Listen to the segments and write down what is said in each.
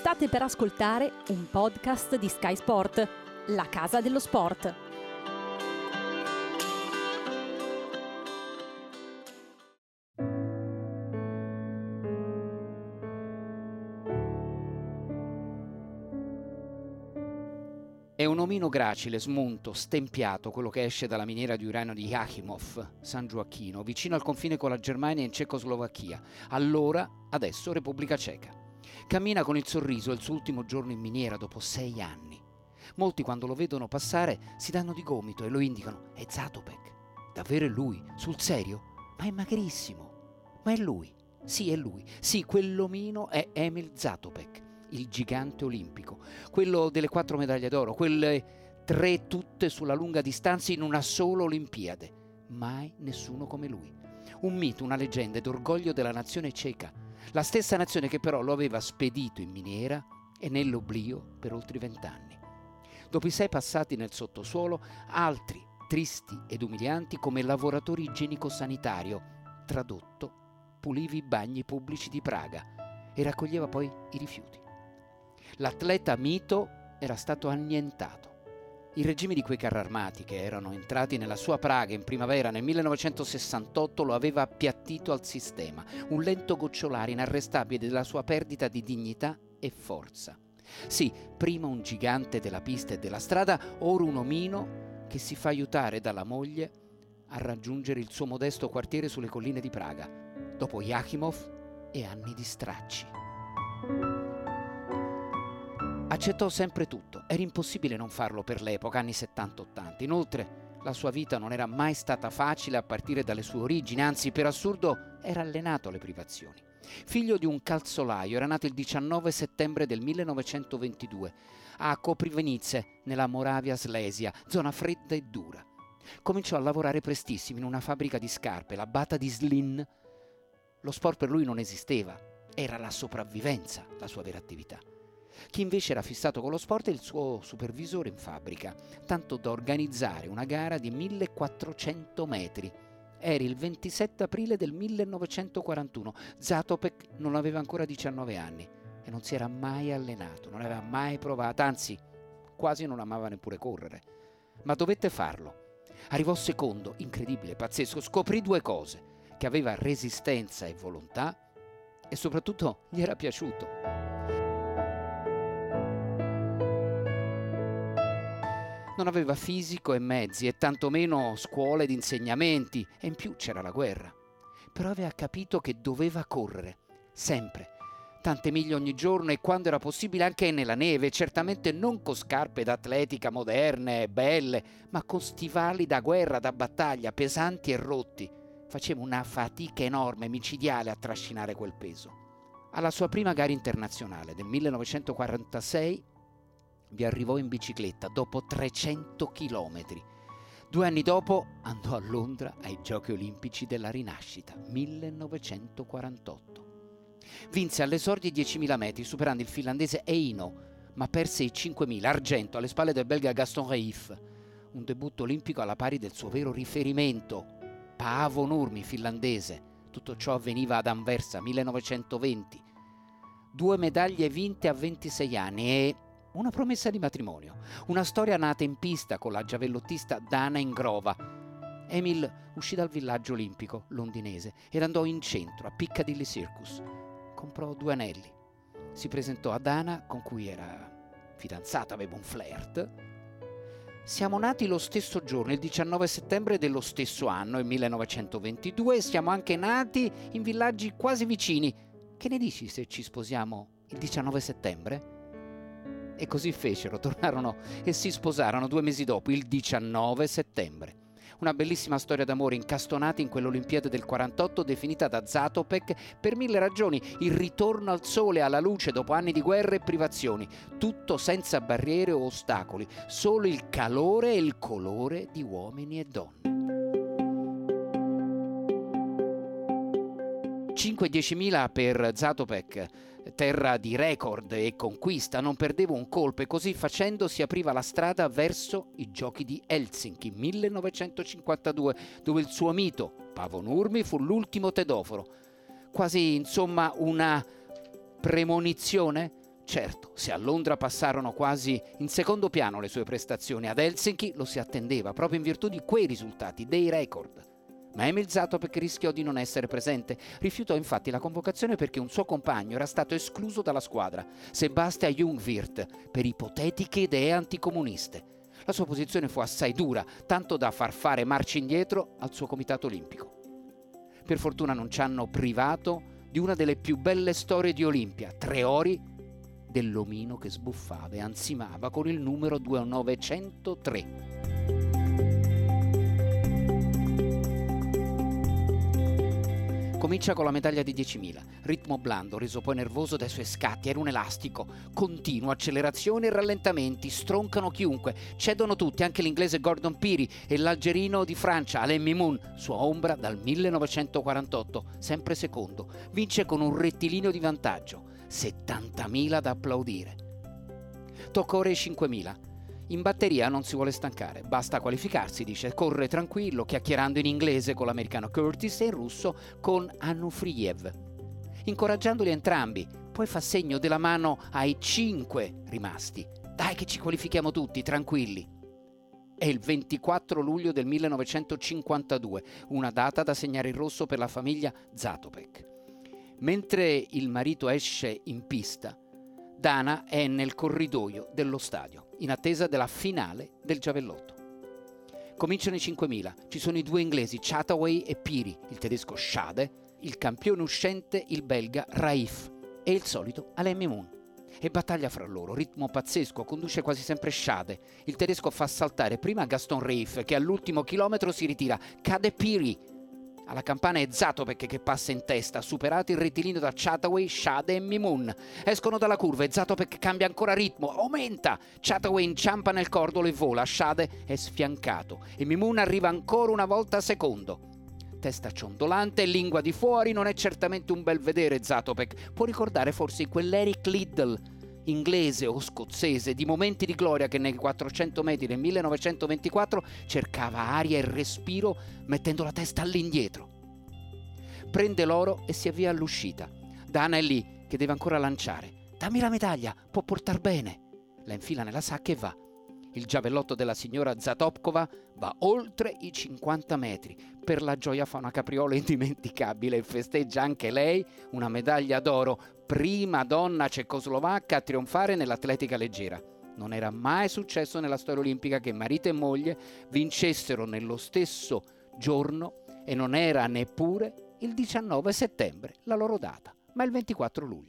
State per ascoltare un podcast di Sky Sport, la casa dello sport. È un omino gracile, smunto, stempiato, quello che esce dalla miniera di uranio di Jáchymov, San Gioacchino, vicino al confine con la Germania in Cecoslovacchia, adesso Repubblica Ceca. Cammina con il sorriso, è il suo ultimo giorno in miniera dopo 6 anni. Molti quando lo vedono passare si danno di gomito e lo indicano. È Zatopek. Davvero è lui? Sul serio? Ma è magrissimo. Ma è lui? Sì, è lui. Sì, quell'omino è Emil Zatopek, il gigante olimpico, quello delle 4 medaglie d'oro, quelle 3 tutte sulla lunga distanza in una sola Olimpiade. Mai nessuno come lui. Un mito, una leggenda ed orgoglio della nazione ceca, la stessa nazione che però lo aveva spedito in miniera e nell'oblio per oltre 20 anni. Dopo i 6 passati nel sottosuolo, altri, tristi ed umilianti come lavoratore igienico-sanitario, tradotto, puliva i bagni pubblici di Praga e raccoglieva poi i rifiuti. L'atleta mito era stato annientato. Il regime di quei carri armati che erano entrati nella sua Praga in primavera nel 1968 lo aveva appiattito al sistema, un lento gocciolare inarrestabile della sua perdita di dignità e forza. Sì, prima un gigante della pista e della strada, ora un omino che si fa aiutare dalla moglie a raggiungere il suo modesto quartiere sulle colline di Praga, dopo Jáchymov e anni di stracci. Accettò sempre tutto, era impossibile non farlo per l'epoca, anni 70-80. Inoltre, la sua vita non era mai stata facile a partire dalle sue origini, anzi, per assurdo, era allenato alle privazioni. Figlio di un calzolaio, era nato il 19 settembre del 1922 a Koprivnice, nella Moravia Slesia, zona fredda e dura. Cominciò a lavorare prestissimo in una fabbrica di scarpe, la Bata di Zlin. Lo sport per lui non esisteva, era la sopravvivenza la sua vera attività. Chi invece era fissato con lo sport è il suo supervisore in fabbrica, tanto da organizzare una gara di 1400 metri. Era il 27 aprile del 1941. Zatopek non aveva ancora 19 anni e non si era mai allenato, non aveva mai provato, anzi, quasi non amava neppure correre. Ma dovette farlo. Arrivò secondo, incredibile, pazzesco, scoprì 2 cose: che aveva resistenza e volontà e soprattutto gli era piaciuto. Non aveva fisico e mezzi e tantomeno scuole ed insegnamenti e in più c'era la guerra. Però aveva capito che doveva correre, sempre, tante miglia ogni giorno e quando era possibile anche nella neve, certamente non con scarpe d'atletica moderne, belle, ma con stivali da guerra, da battaglia, pesanti e rotti. Faceva una fatica enorme, micidiale a trascinare quel peso. Alla sua prima gara internazionale del 1946 vi arrivò in bicicletta dopo 300 chilometri. 2 anni dopo andò a Londra ai Giochi Olimpici della Rinascita, 1948. Vinse all'esordio i 10.000 metri, superando il finlandese Eino, ma perse i 5.000, argento, alle spalle del belga Gaston Reif. Un debutto olimpico alla pari del suo vero riferimento, Paavo Nurmi, finlandese. Tutto ciò avveniva ad Anversa, 1920. 2 medaglie vinte a 26 anni e una promessa di matrimonio, una storia nata in pista con la giavellottista Dana Ingrova. Emil uscì dal villaggio olimpico londinese ed andò in centro a Piccadilly Circus. Comprò 2 anelli. Si presentò a Dana, con cui era fidanzata, aveva un flirt. Siamo nati lo stesso giorno, il 19 settembre dello stesso anno, il 1922, e siamo anche nati in villaggi quasi vicini. Che ne dici se ci sposiamo il 19 settembre? E così fecero, tornarono e si sposarono 2 mesi dopo, il 19 settembre. Una bellissima storia d'amore incastonata in quell'Olimpiade del 48 definita da Zatopek per 1000 ragioni, il ritorno al sole e alla luce dopo anni di guerra e privazioni, tutto senza barriere o ostacoli, solo il calore e il colore di uomini e donne. 5-10.000 per Zatopek, terra di record e conquista, non perdeva un colpo e così facendo si apriva la strada verso i Giochi di Helsinki 1952, dove il suo mito, Paavo Nurmi, fu l'ultimo tedoforo. Quasi, insomma, una premonizione Certo, se a Londra passarono quasi in secondo piano le sue prestazioni, ad Helsinki lo si attendeva proprio in virtù di quei risultati, dei record. Ma Emil Zatopek rischiò di non essere presente. Rifiutò infatti la convocazione perché un suo compagno era stato escluso dalla squadra, Sebastian Jungwirth, per ipotetiche idee anticomuniste. La sua posizione fu assai dura, tanto da far fare marcia indietro al suo comitato olimpico. Per fortuna non ci hanno privato di una delle più belle storie di Olimpia, 3 ori dell'omino che sbuffava e ansimava con il numero 2903. Comincia con la medaglia di 10.000, ritmo blando, reso poi nervoso dai suoi scatti, era un elastico, continuo, accelerazioni e rallentamenti, stroncano chiunque, cedono tutti, anche l'inglese Gordon Peary e l'algerino di Francia, Alain Mimoun, sua ombra dal 1948, sempre secondo, vince con un rettilineo di vantaggio, 70.000 da applaudire. Tocca ora i 5.000. In batteria non si vuole stancare, basta qualificarsi, dice, corre tranquillo, chiacchierando in inglese con l'americano Curtis e in russo con Anufriyev. Incoraggiandoli entrambi, poi fa segno della mano ai 5 rimasti. Dai che ci qualifichiamo tutti, tranquilli. È il 24 luglio del 1952, una data da segnare in rosso per la famiglia Zatopek. Mentre il marito esce in pista, Dana è nel corridoio dello stadio, in attesa della finale del giavellotto. Cominciano i 5.000, ci sono i 2 inglesi, Chataway e Peary, il tedesco Schade, il campione uscente, il belga Raif e il solito Alain Mimoun. E battaglia fra loro, ritmo pazzesco, conduce quasi sempre Schade. Il tedesco fa saltare prima Gaston Raif, che all'ultimo chilometro si ritira, cade Peary. Alla campana è Zatopek che passa in testa, superato il rettilineo da Chataway, Schade e Mimoun. Escono dalla curva e Zatopek cambia ancora ritmo, aumenta. Chataway inciampa nel cordolo e vola, Schade è sfiancato e Mimoun arriva ancora una volta secondo. Testa ciondolante e lingua di fuori, non è certamente un bel vedere Zatopek. Può ricordare forse quell'Eric Liddell, inglese o scozzese, di momenti di gloria che nei 400 metri del 1924 cercava aria e respiro mettendo la testa all'indietro. Prende l'oro e si avvia all'uscita. Dana è lì che deve ancora lanciare. Dammi la medaglia, può portar bene. La infila nella sacca e va. Il giavellotto della signora Zatopkova va oltre i 50 metri. Per la gioia fa una capriola indimenticabile e festeggia anche lei una medaglia d'oro, prima donna cecoslovacca a trionfare nell'atletica leggera. Non era mai successo nella storia olimpica che marito e moglie vincessero nello stesso giorno e non era neppure il 19 settembre la loro data, ma il 24 luglio.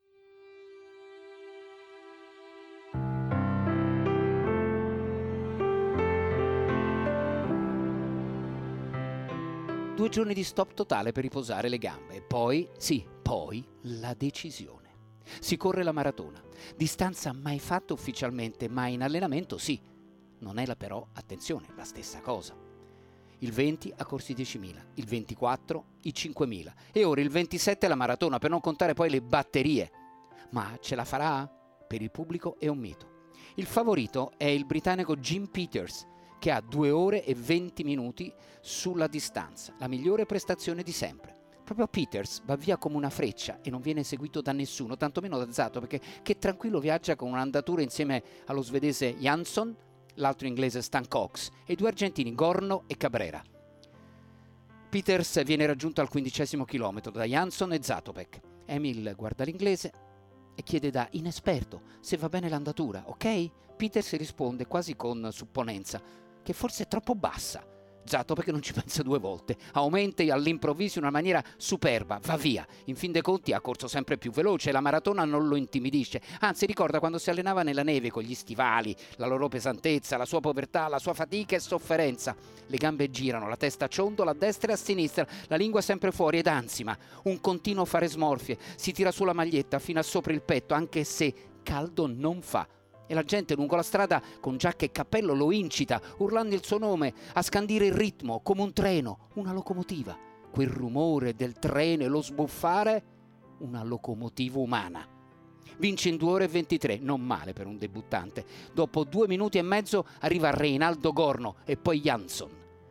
Due giorni di stop totale per riposare le gambe e poi la decisione. Si corre la maratona, distanza mai fatta ufficialmente, ma in allenamento sì. Non è però, attenzione, la stessa cosa. Il 20 ha corsi 10.000, il 24 i 5.000 e ora il 27 la maratona, per non contare poi le batterie. Ma ce la farà? Per il pubblico è un mito. Il favorito è il britannico Jim Peters, che ha 2 ore e 20 minuti sulla distanza, la migliore prestazione di sempre. Proprio Peters va via come una freccia e non viene seguito da nessuno, tantomeno da Zatopek, che tranquillo viaggia con un'andatura insieme allo svedese Jansson, l'altro inglese Stan Cox e i 2 argentini Gorno e Cabrera. Peters viene raggiunto al 15° chilometro da Jansson e Zatopek. Emil guarda l'inglese e chiede da inesperto se va bene l'andatura, ok? Peters risponde quasi con supponenza che forse è troppo bassa. Zatopek non ci pensa 2 volte, aumenta all'improvviso in una maniera superba, va via. In fin dei conti ha corso sempre più veloce e la maratona non lo intimidisce, anzi ricorda quando si allenava nella neve con gli stivali, la loro pesantezza, la sua povertà, la sua fatica e sofferenza. Le gambe girano, la testa ciondola a destra e a sinistra, la lingua sempre fuori ed ansima, un continuo fare smorfie, si tira su la maglietta fino a sopra il petto anche se caldo non fa. E la gente lungo la strada con giacca e cappello lo incita, urlando il suo nome, a scandire il ritmo come un treno, una locomotiva. Quel rumore del treno e lo sbuffare, una locomotiva umana. Vince in 2 ore e 23, non male per un debuttante. Dopo 2 minuti e mezzo arriva Reinaldo Gorno e poi Jansson.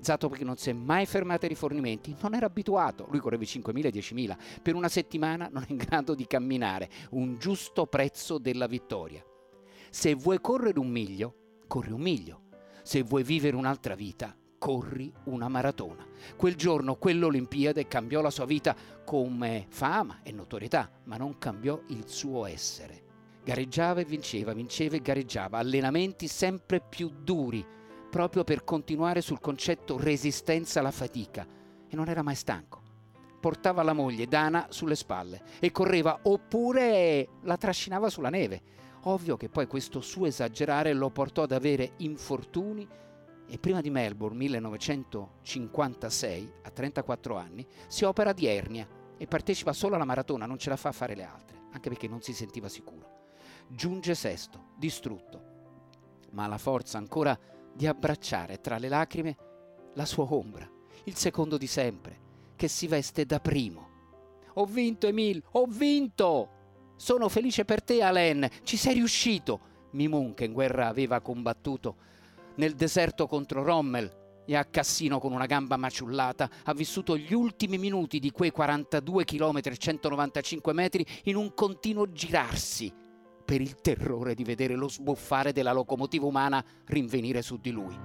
Zatopek non si è mai fermato ai rifornimenti, non era abituato, lui correva 5.000 e 10.000, per una settimana non è in grado di camminare, un giusto prezzo della vittoria. Se vuoi correre 1 miglio, corri 1 miglio, se vuoi vivere un'altra vita, corri una maratona. Quel giorno, quell'Olimpiade cambiò la sua vita come fama e notorietà, ma non cambiò il suo essere. Gareggiava e vinceva, vinceva e gareggiava, allenamenti sempre più duri, proprio per continuare sul concetto resistenza alla fatica, e non era mai stanco. Portava la moglie Dana sulle spalle e correva, oppure la trascinava sulla neve. Ovvio che poi questo suo esagerare lo portò ad avere infortuni e prima di Melbourne 1956, a 34 anni, si opera di ernia e partecipa solo alla maratona, non ce la fa a fare le altre, anche perché non si sentiva sicuro. Giunge sesto, distrutto, ma ha la forza ancora di abbracciare tra le lacrime la sua ombra, il secondo di sempre, che si veste da primo. Ho vinto, Emil, ho vinto! Sono felice per te, Alain, ci sei riuscito! Mimoun, che in guerra aveva combattuto nel deserto contro Rommel e a Cassino con una gamba maciullata, ha vissuto gli ultimi minuti di quei 42 km e 195 metri in un continuo girarsi, per il terrore di vedere lo sbuffare della locomotiva umana rinvenire su di lui.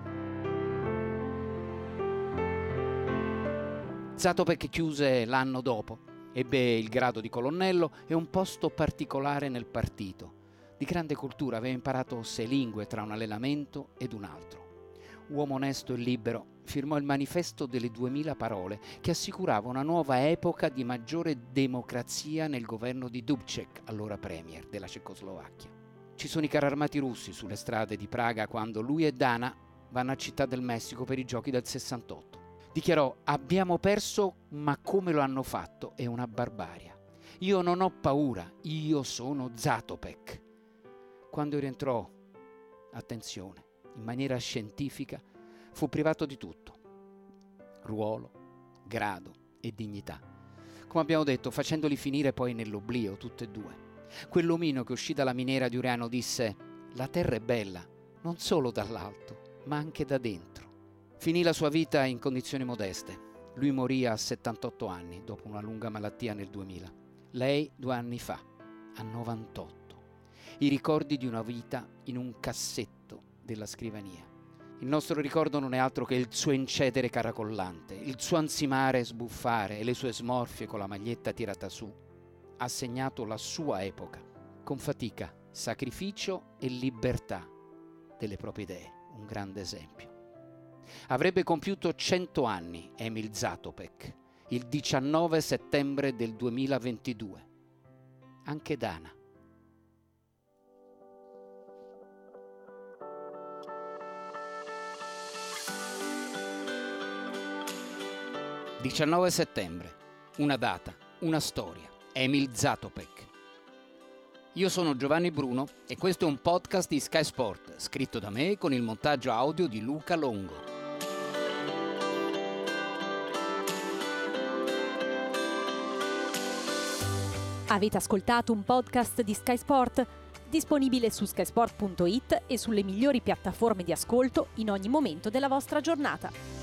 Zatopek chiuse l'anno dopo, ebbe il grado di colonnello e un posto particolare nel partito. Di grande cultura, aveva imparato 6 lingue tra un allenamento ed un altro. Uomo onesto e libero, firmò il manifesto delle 2000 parole che assicurava una nuova epoca di maggiore democrazia nel governo di Dubček, allora premier della Cecoslovacchia. Ci sono i carri armati russi sulle strade di Praga quando lui e Dana vanno a Città del Messico per i giochi del 68. Dichiarò: abbiamo perso, ma come lo hanno fatto è una barbarie. Io non ho paura, io sono Zatopek. Quando rientrò, attenzione, in maniera scientifica, fu privato di tutto: ruolo, grado e dignità. Come abbiamo detto, facendoli finire poi nell'oblio, tutte e due. Quell'omino che uscì dalla miniera di Urano disse: la terra è bella, non solo dall'alto, ma anche da dentro. Finì la sua vita in condizioni modeste. Lui morì a 78 anni, dopo una lunga malattia nel 2000. Lei 2 anni fa, a 98. I ricordi di una vita in un cassetto della scrivania. Il nostro ricordo non è altro che il suo incedere caracollante, il suo ansimare sbuffare e le sue smorfie con la maglietta tirata su. Ha segnato la sua epoca, con fatica, sacrificio e libertà delle proprie idee. Un grande esempio. Avrebbe compiuto 100 anni Emil Zatopek, il 19 settembre del 2022. Anche Dana. 19 settembre, una data, una storia. Emil Zatopek. Io sono Giovanni Bruno e questo è un podcast di Sky Sport, scritto da me con il montaggio audio di Luca Longo. Avete ascoltato un podcast di Sky Sport? Disponibile su skysport.it e sulle migliori piattaforme di ascolto in ogni momento della vostra giornata.